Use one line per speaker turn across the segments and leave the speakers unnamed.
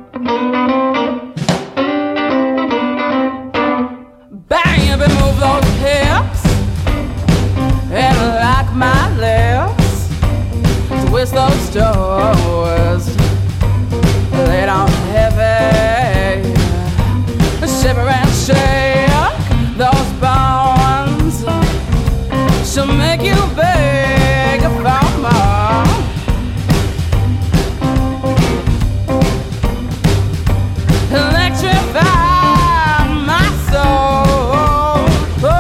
Bang, baby, move those hips and lock my lips. Twist those toes, lay down heavy, shiver and shake those bones. She'll make you beg for more. Electrify my soul. Oh,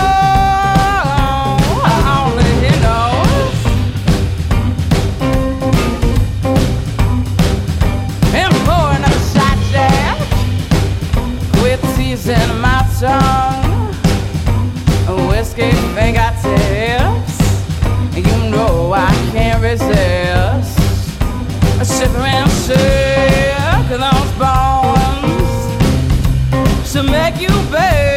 only he knows. And pour another shot, Jack. Quit teasing my tongue. Whiskey fingertips. You know I can't resist. Shiver and shake those bones to make you beg.